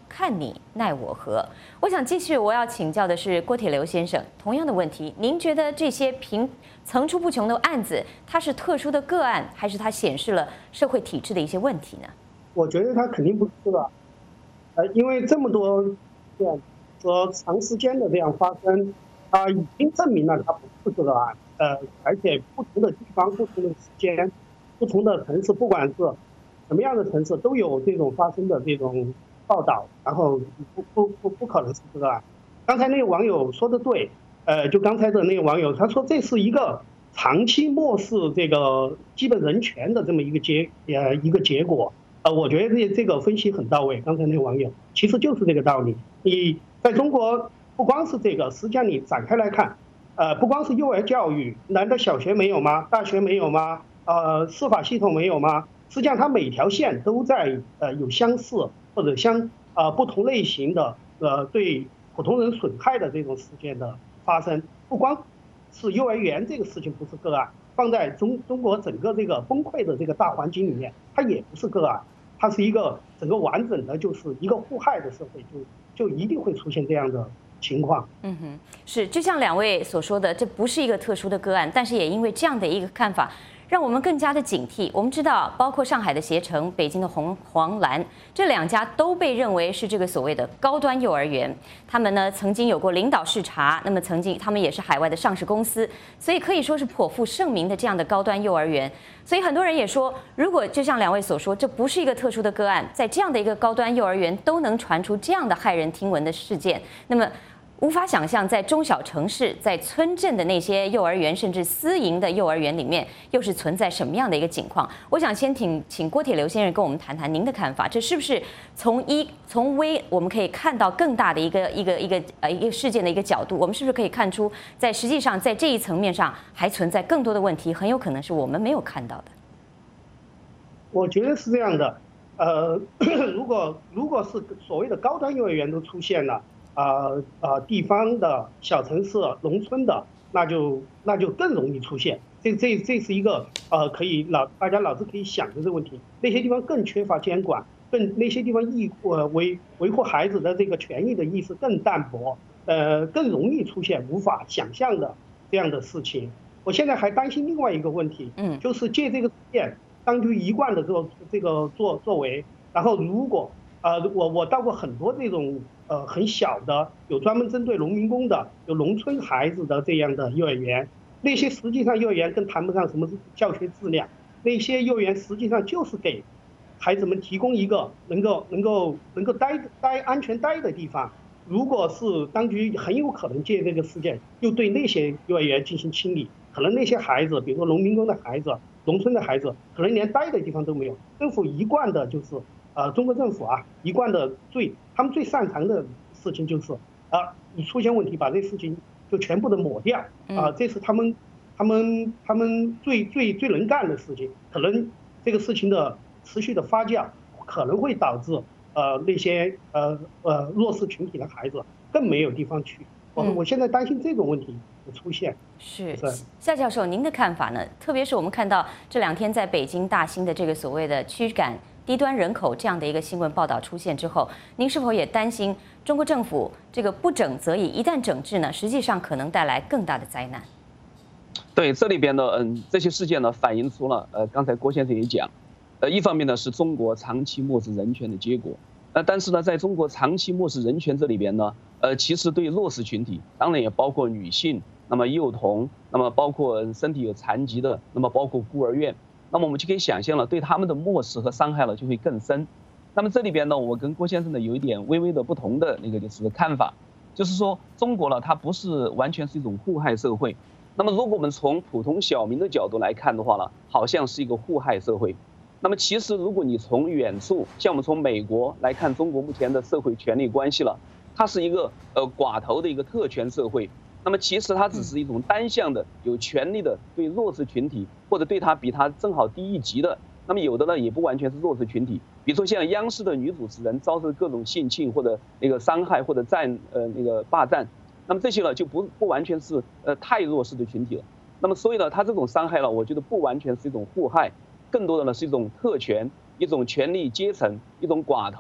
看你奈我何。我想继续，我要请教的是郭铁流先生，同样的问题，您觉得这些层出不穷的案子，它是特殊的个案，还是它显示了社会体制的一些问题呢？ 我觉得它肯定不是的，因为这么多这样说长时间的这样发生，它已经证明了它不是个案。而且不同的地方、不同的时间、不同的城市，不管是什么样的城市，都有这种发生的这种报道，然后不可能是个案。刚才那个网友说的对，就刚才的那个网友他说这是一个长期漠视这个基本人权的这么一个结果。我觉得这个分析很到位。刚才那个网友其实就是这个道理。你在中国不光是这个，实际上你展开来看。不光是幼儿教育，难道小学没有吗？大学没有吗？司法系统没有吗？实际上，它每条线都在有相似或者不同类型的对普通人损害的这种事件的发生。不光是幼儿园这个事情不是个案，放在中国整个这个崩溃的这个大环境里面，它也不是个案，它是一个整个完整的，就是一个互害的社会，就一定会出现这样的情况。 是，就像两位所说的，这不是一个特殊的个案，但是也因为这样的一个看法，让我们更加的警惕。我们知道，包括上海的携程、北京的黄蓝这两家都被认为是这个所谓的高端幼儿园。他们呢曾经有过领导视察，那么他们也是海外的上市公司，所以可以说是颇负盛名的这样的高端幼儿园。所以很多人也说，如果就像两位所说，这不是一个特殊的个案，在这样的一个高端幼儿园都能传出这样的骇人听闻的事件，那么无法想象，在中小城市、在村镇的那些幼儿园，甚至私营的幼儿园里面，又是存在什么样的一个情况？我想先请郭铁流先生跟我们谈谈您的看法。这是不是从微我们可以看到更大的一个事件的一个角度？我们是不是可以看出，实际上在这一层面上还存在更多的问题，很有可能是我们没有看到的？ 我觉得是这样的。如果是所谓的高端幼儿园都出现了。地方的小城市、农村的，那就更容易出现。这是一个大家脑子可以想的这个问题。那些地方更缺乏监管，那些地方维护孩子的这个权益的意识更淡薄，更容易出现无法想象的这样的事情。我现在还担心另外一个问题，就是借这个事件，当局一贯的作为，然后如果我到过很多这种很小的有专门针对农民工的有农村孩子的这样的幼儿园，那些实际上幼儿园更谈不上什么教学质量，那些幼儿园实际上就是给孩子们提供一个能够安全待的地方。如果是当局很有可能借这个事件又对那些幼儿园进行清理，可能那些孩子，比如说农民工的孩子、农村的孩子，可能连待的地方都没有。政府一贯的就是中国政府一贯的他们最擅长的事情就是你出现问题把这事情就全部的抹掉这是他们最能干的事情。可能这个事情的持续的发酵可能会导致那些弱势群体的孩子更没有地方去。我现在担心这种问题的出现。 是夏教授，您的看法呢？特别是我们看到这2天在北京大兴的这个所谓的驱赶低端人口这样的一个新闻报道出现之后，您是否也担心中国政府这个不整则已，一旦整治呢，实际上可能带来更大的灾难？ 对，这里边的这些事件呢，反映出了刚才郭先生也讲，一方面呢是中国长期漠视人权的结果，但是呢，在中国长期漠视人权这里边呢，其实对弱势群体，当然也包括女性，那么幼童，那么包括身体有残疾的，那么包括孤儿院。那么我们就可以想象了，对他们的漠视和伤害了就会更深。那么这里边呢，我跟郭先生呢有一点微微的不同的就是看法，就是说中国呢，它不是完全是一种互害社会。那么如果我们从普通小民的角度来看的话呢，好像是一个互害社会。那么其实如果你从远处，像我们从美国来看中国目前的社会权力关系了，它是一个寡头的一个特权社会。那么其实它只是一种单向的有权利的对弱势群体，或者对他比他正好低一级的，那么有的呢也不完全是弱势群体，比如说像央视的女主持人遭受各种性侵或者伤害或者霸占，那么这些呢就不完全是太弱势的群体了。那么所以呢，他这种伤害呢，我觉得不完全是一种互害，更多的呢是一种特权，一种权力阶层，一种寡头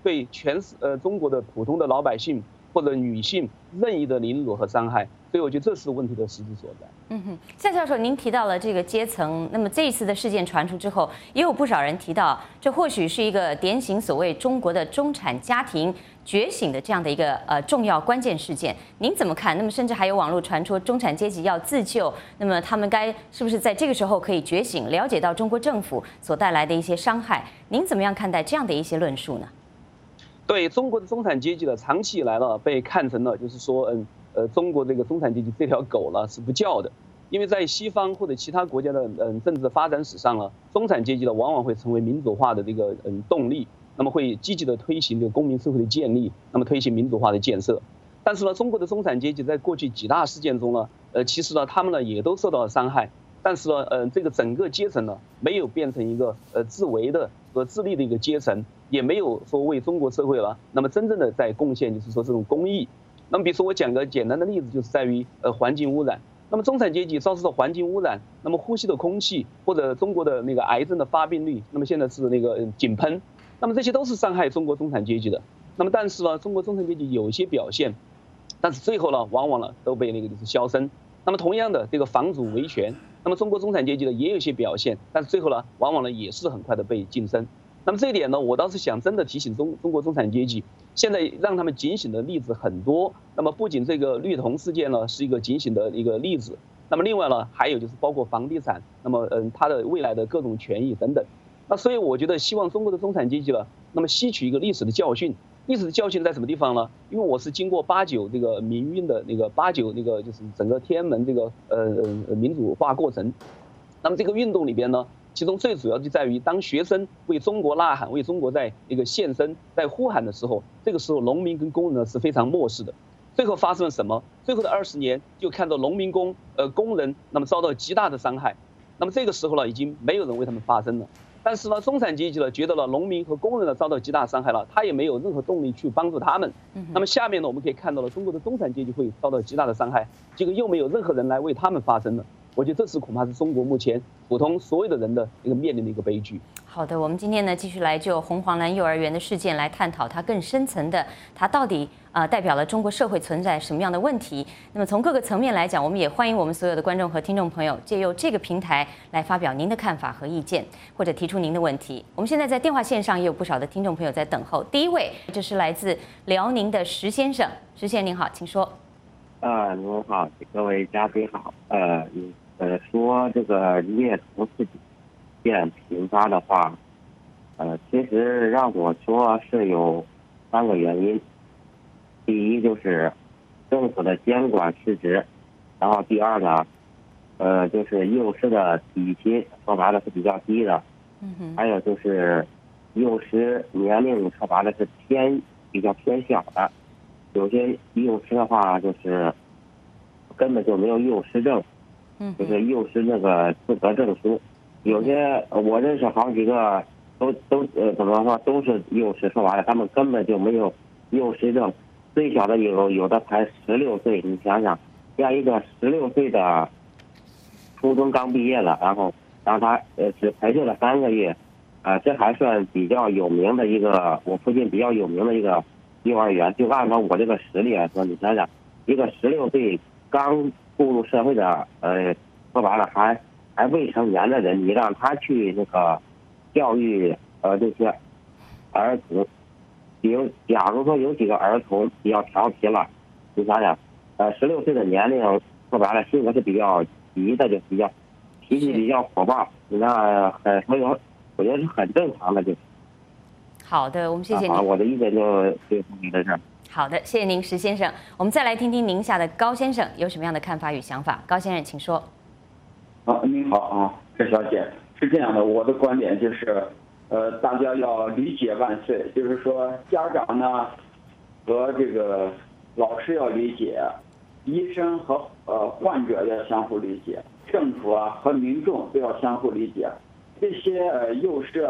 对中国的普通的老百姓或者女性任意的凌辱和伤害，所以我觉得这是问题的实质所在。 夏教授，您提到了这个阶层，那么这一次的事件传出之后，也有不少人提到，这或许是一个点醒所谓中国的中产家庭觉醒的这样的一个重要关键事件。您怎么看？那么甚至还有网络传出中产阶级要自救，那么他们是不是在这个时候可以觉醒，了解到中国政府所带来的一些伤害？您怎么样看待这样的一些论述呢？ 对中国的中产阶级呢，长期以来呢被看成了就是说，中国这个中产阶级这条狗呢是不叫的，因为在西方或者其他国家的政治发展史上呢，中产阶级呢往往会成为民主化的这个动力，那么会积极的推行这个公民社会的建立，那么推行民主化的建设。但是呢，中国的中产阶级在过去几大事件中呢，其实呢他们呢也都受到了伤害，但是呢，这个整个阶层呢没有变成一个自为的和自立的一个阶层，也没有说为中国社会了那么真正的在贡献，就是说这种公益。那么比如说我讲个简单的例子，就是在于环境污染。那么中产阶级遭受到环境污染，那么呼吸的空气或者中国的那个癌症的发病率，那么现在是那个井喷，那么这些都是伤害中国中产阶级的。那么但是呢，中国中产阶级有一些表现，但是最后呢，往往呢都被那个就是消声。那么同样的这个房主维权，那么中国中产阶级呢也有一些表现，但是最后呢，往往呢也是很快的被晋升。那么这一点呢，我倒是想真的提醒中国中产阶级，现在让他们警醒的例子很多。那么不仅这个绿铜事件呢是一个警醒的一个例子，那么另外呢还有就是包括房地产，那么它的未来的各种权益等等。那所以我觉得希望中国的中产阶级呢，那么吸取一个历史的教训。历史的教训在什么地方呢？因为我是经过89这个民运的那个89那个就是整个天安门这个民主化过程。那么这个运动里边呢，其中最主要就在于，当学生为中国呐喊、为中国在那个献身、在呼喊的时候，这个时候农民跟工人呢是非常漠视的。最后发生了什么？最后的20年就看到农民工人那么遭到极大的伤害。那么这个时候呢，已经没有人为他们发声了。但是呢，中产阶级呢觉得了农民和工人呢遭到极大伤害了，他也没有任何动力去帮助他们。那么下面呢，我们可以看到了中国的中产阶级会遭到极大的伤害，这个又没有任何人来为他们发声了。我觉得这是恐怕是中国目前普通所有的人的一个面临的一个悲剧。 好的，我们今天呢继续来就红黄蓝幼儿园的事件来探讨它更深层的，它到底代表了中国社会存在什么样的问题。那么从各个层面来讲，我们也欢迎我们所有的观众和听众朋友借由这个平台来发表您的看法和意见，或者提出您的问题。我们现在在电话线上也有不少的听众朋友在等候。第一位就是来自辽宁的石先生，石先生您好，请说。 您好，各位嘉宾好。说这个虐童事件频发的话，其实让我说是有3个原因。第一就是政府的监管失职，然后第二呢，就是幼师的底薪说白了是比较低的，还有就是幼师年龄说白了是比较偏小的，有些幼师的话就是根本就没有幼师证。就是幼师那个资格证书，有些我认识好几个都怎么说都是幼师，说白了他们根本就没有幼师证，最小的有的才16岁，你想想，像一个16岁的初中刚毕业了，然后让他只培训了3个月，这还算比较有名的一个我附近比较有名的一个幼儿园。就按照我这个实力来说，你想想，一个16岁刚步入社会的说白了还未成年的人，你让他去那个教育这些儿童，假如说有几个儿童比较调皮了，你想想，16岁的年龄说白了性格是比较急的，就比较脾气比较火爆，那所以我觉得是很正常的，就是。 好的，我们谢谢您。 我的意见就在这儿。 好的，谢谢您，石先生。我们再来听听宁夏的高先生有什么样的看法与想法。高先生，请说。 您好啊，郑小姐，是这样的，我的观点就是，大家要理解万岁，就是说家长呢和这个老师要理解，医生和患者要相互理解，政府啊和民众都要相互理解。这些幼师，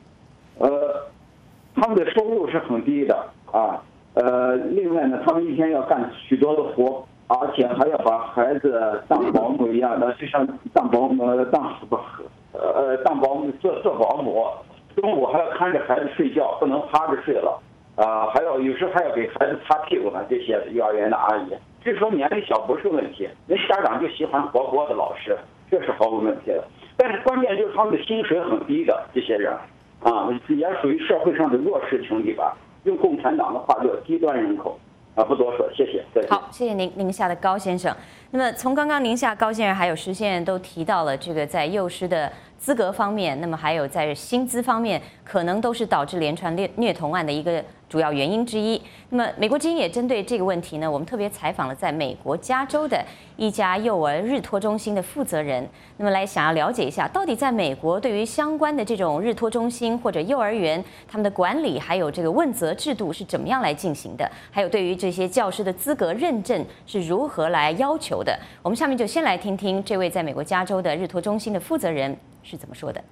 他们的收入是很低的啊。另外呢，他们一天要干许多的活，而且还要把孩子当保姆一样的，就像当保姆做保姆，中午还要看着孩子睡觉，不能趴着睡了。 还有时候还要给孩子擦屁股呢，这些幼儿园的阿姨。这时候年龄小不是问题，那家长就喜欢活泼的老师，这是毫无问题的。但是关键就是他们的薪水很低的这些人，也属于社会上的弱势群体吧。用共产党的话叫低端人口。不多说，谢谢。再见。 好，谢谢宁夏的高先生。那么从刚刚宁夏高先生还有施先生都提到了这个在幼师的资格方面，那么还有在薪资方面，可能都是导致连串虐童案的一个主要原因之一。那么美国之音也针对这个问题呢，我们特别采访了在美国加州的一家幼儿日托中心的负责人，那么来想要了解一下，到底在美国对于相关的这种日托中心或者幼儿园，他们的管理还有这个问责制度是怎么样来进行的，还有对于这些教师的资格认证是如何来要求的。我们下面就先来听听这位在美国加州的日托中心的负责人是怎么说的。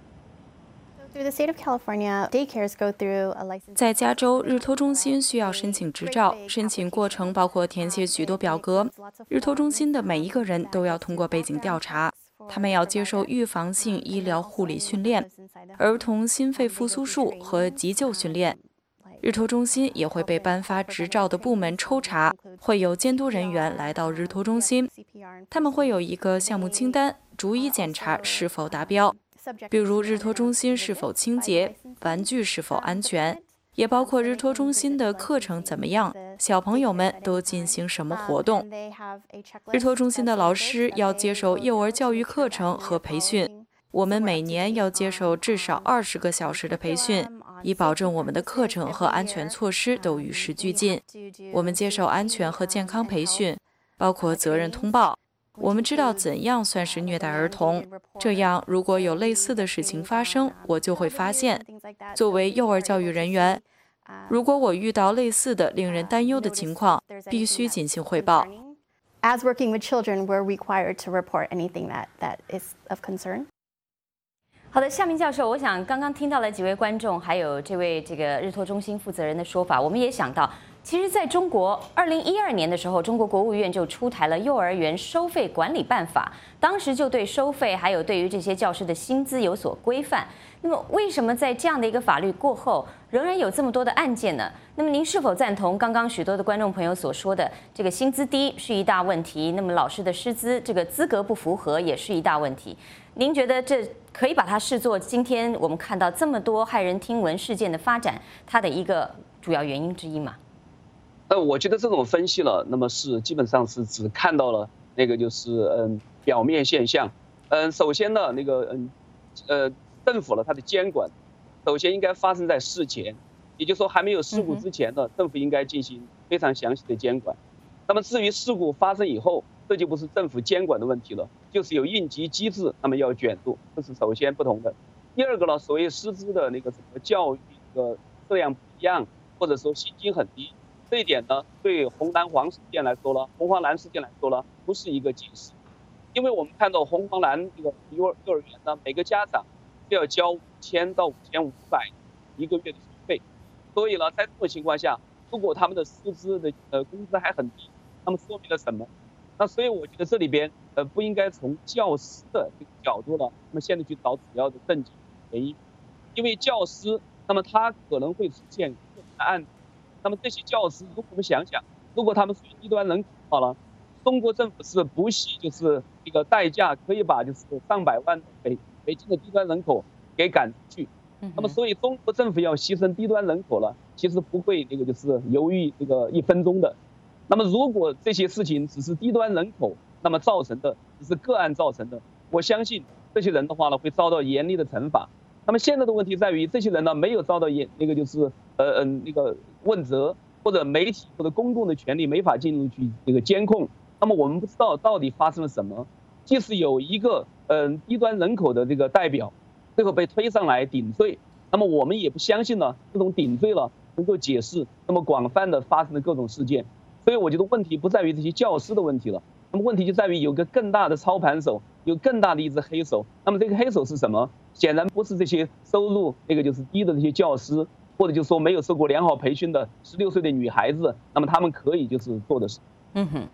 在加州，日托中心需要申请执照，申请过程包括填写许多表格。日托中心的每一个人都要通过背景调查，他们要接受预防性医疗护理训练、儿童心肺复苏术和急救训练。日托中心也会被颁发执照的部门抽查，会有监督人员来到日托中心，他们会有一个项目清单，逐一检查是否达标。比如日托中心是否清洁，玩具是否安全，也包括日托中心的课程怎么样，小朋友们都进行什么活动。日托中心的老师要接受幼儿教育课程和培训，我们每年要接受至少20个小时的培训，以保证我们的课程和安全措施都与时俱进。我们接受安全和健康培训，包括责任通报。我们知道怎样算是虐待儿童，这样如果有类似的事情发生，我就会发现。作为幼儿教育人员，如果我遇到类似的令人担忧的情况，必须进行汇报。 As working with children, we're required to report anything that is of concern. 好的，夏明教授，我想刚刚听到了几位观众，还有这位日托中心负责人的说法，我们也想到，其实在中国2012年的时候，中国国务院就出台了幼儿园收费管理办法，当时就对收费还有对于这些教师的薪资有所规范。那么为什么在这样的一个法律过后，仍然有这么多的案件呢？那么您是否赞同刚刚许多的观众朋友所说的，这个薪资低是一大问题，那么老师的师资这个资格不符合也是一大问题？您觉得这可以把它视作今天我们看到这么多骇人听闻事件的发展，它的一个主要原因之一吗？ 我觉得这种分析了，那么是基本上是只看到了那个就是表面现象。首先呢，那个政府它的监管，首先应该发生在事前，也就是说还没有事故之前呢，政府应该进行非常详细的监管。那么至于事故发生以后，这就不是政府监管的问题了，就是有应急机制，那么要卷入，这是首先不同的。第二个呢，所谓师资的那个什么教育的质量不一样，或者说薪金很低，这一点呢，对红蓝黄事件来说呢，红黄蓝事件来说呢，不是一个解释，因为我们看到红黄蓝这个幼儿园呢，每个家长都要交5000到5500一个月的学费，所以呢，在这种情况下，如果他们的师资的工资还很低，那么说明了什么？那所以我觉得这里边不应该从教师的这个角度呢，那么现在去找主要的症结原因，因为教师那么他可能会出现个人的案子，那么这些教师如果我们想想，如果他们属于低端人口好了，中国政府是不惜就是这个代价可以把就是上百万北京的低端人口给赶出去，那么所以中国政府要牺牲低端人口了，其实不会那个就是犹豫这个1分钟的。那么如果这些事情只是低端人口那么造成的，只是个案造成的，我相信这些人的话呢会遭到严厉的惩罚。那么现在的问题在于，这些人呢没有遭到那个就是那个问责，或者媒体或者公众的权利没法进入去这个监控。那么我们不知道到底发生了什么。即使有一个低端人口的这个代表最后被推上来顶罪，那么我们也不相信呢这种顶罪了能够解释那么广泛的发生的各种事件。所以我觉得问题不在于这些教师的问题了，那么问题就在于有个更大的操盘手，有更大的一只黑手。那么这个黑手是什么？显然不是这些收入那个就是低的这些教师，或者就是说没有受过良好培训的16岁的女孩子，那么他们可以就是做的事。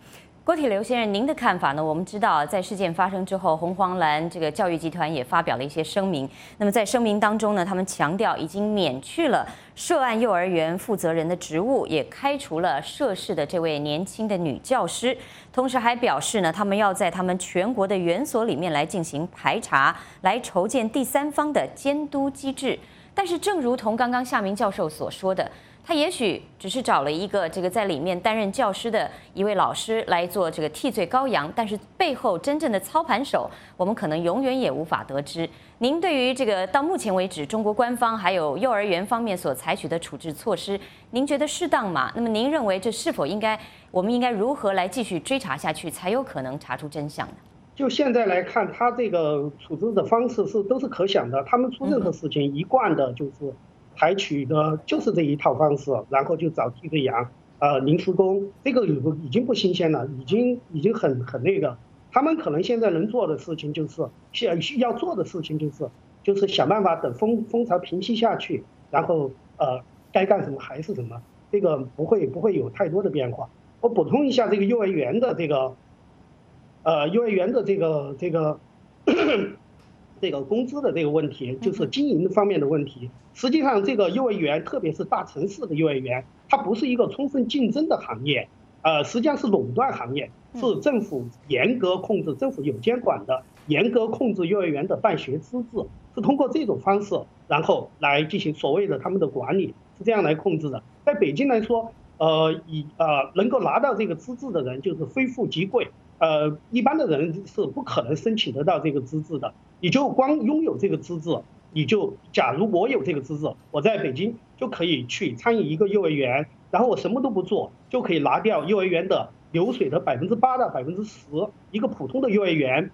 郭铁流先生，您的看法呢？我们知道，在事件发生之后，红黄蓝这个教育集团也发表了一些声明。那么在声明当中呢，他们强调已经免去了涉案幼儿园负责人的职务，也开除了涉事的这位年轻的女教师。同时还表示呢，他们要在他们全国的园所里面来进行排查，来筹建第三方的监督机制。但是，正如同刚刚夏明教授所说的，他也许只是找了一个这个在里面担任教师的一位老师来做这个替罪羔羊，但是背后真正的操盘手，我们可能永远也无法得知。您对于这个到目前为止中国官方还有幼儿园方面所采取的处置措施，您觉得适当吗？那么您认为这是否我们应该如何来继续追查下去，才有可能查出真相呢？ 就现在来看，他这个处置的方式都是可想的，他们出任何事情一贯的就是采取的就是这一套方式，然后就找替罪羊，临时工，这个已经不新鲜了，已经很那个。他们可能现在能做的事情就是要做的事情就是想办法等风潮平息下去，然后该干什么还是什么，这个不会有太多的变化。我补充一下这个幼儿园的这个这个工资的这个问题，就是经营方面的问题。实际上，这个幼儿园，特别是大城市的幼儿园，它不是一个充分竞争的行业，实际上是垄断行业，是政府严格控制，政府有监管的，严格控制幼儿园的办学资质，是通过这种方式，然后来进行所谓的他们的管理，是这样来控制的。在北京来说，能够拿到这个资质的人就是非富即贵。一般的人是不可能申请得到这个资质的。你就光拥有这个资质，假如我有这个资质，我在北京就可以去参与一个幼儿园，然后我什么都不做，就可以拿掉幼儿园的流水的8%到10%。一个普通的幼儿园，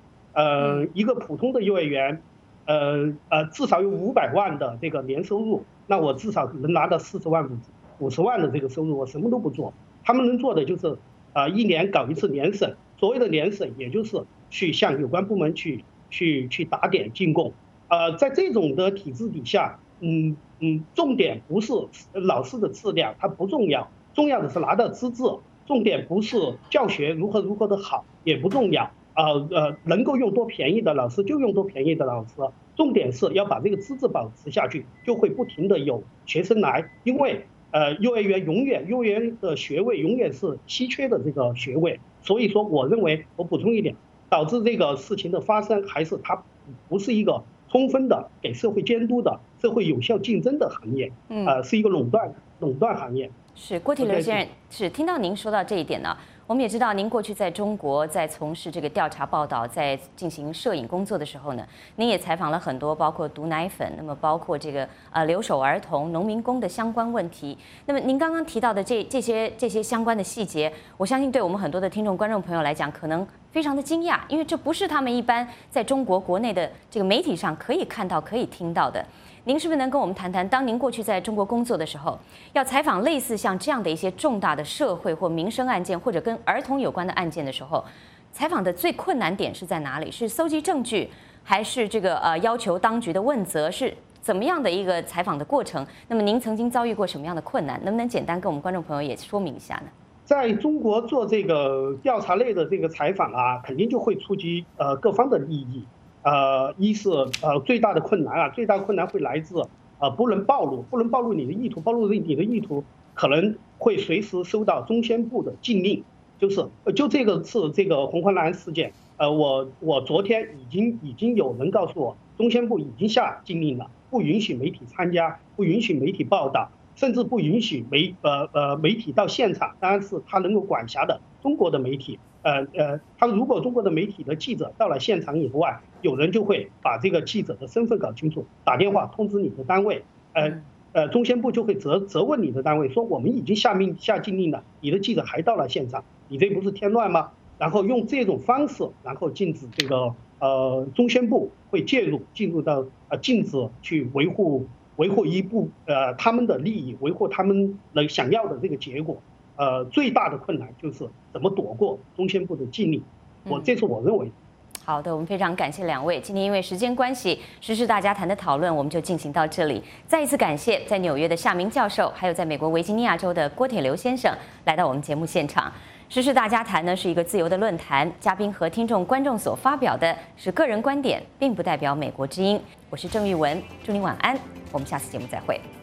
至少有500万的这个年收入，那我至少能拿到40万、50万的这个收入，我什么都不做。他们能做的就是1年搞一次年审。所谓的年审，也就是去向有关部门去打点进贡。在这种的体制底下，重点不是老师的质量，它不重要，重要的是拿到资质。重点不是教学如何的好，也不重要。能够用多便宜的老师就用多便宜的老师。重点是要把这个资质保持下去，就会不停的有学生来，因为幼儿园的学位永远是稀缺的这个学位。所以说，我认为我补充一点，导致这个事情的发生，还是它不是一个充分的给社会监督的、社会有效竞争的行业，是一个垄断行业。 是郭铁流先生，是听到您说到这一点呢，我们也知道您过去在中国在从事这个调查报道，在进行摄影工作的时候呢，您也采访了很多包括毒奶粉，那么包括这个留守儿童、农民工的相关问题。那么您刚刚提到的这些相关的细节，我相信对我们很多的听众观众朋友来讲，可能非常的惊讶，因为这不是他们一般在中国国内的这个媒体上可以看到、可以听到的。您是不是能跟我们谈谈，当您过去在中国工作的时候，要采访类似像这样的一些重大的社会或民生案件，或者跟儿童有关的案件的时候，采访的最困难点是在哪里？是搜集证据，还是这个要求当局的问责？是怎么样的一个采访的过程？那么您曾经遭遇过什么样的困难？能不能简单跟我们观众朋友也说明一下呢？ 在中国做这个调查类的这个采访啊，肯定就会触及各方的利益。一是最大的困难会来自不能暴露你的意图，暴露你的意图可能会随时收到中宣部的禁令。就这个是这个红黄蓝事件，我昨天已经有人告诉我，中宣部已经下禁令了，不允许媒体参加，不允许媒体报道，甚至不允许媒体到现场。当然是他能够管辖的中国的媒体。他如果中国的媒体的记者到了现场以外，有人就会把这个记者的身份搞清楚，打电话通知你的单位，中宣部就会责问你的单位，说我们已经下禁令了，你的记者还到了现场，你这不是添乱吗？然后用这种方式，然后禁止这个中宣部会进入到禁止去维护他们的利益，维护他们想要的这个结果。最大的困难就是怎么躲过中宣部的禁令，这是我认为。 好的，我们非常感谢两位。今天因为时间关系，时事大家谈的讨论我们就进行到这里。再一次感谢在纽约的夏明教授，还有在美国维吉尼亚州的郭铁流先生来到我们节目现场。 时事大家谈呢是一个自由的论坛，嘉宾和听众、观众所发表的是个人观点，并不代表美国之音。我是郑玉文，祝您晚安，我们下次节目再会。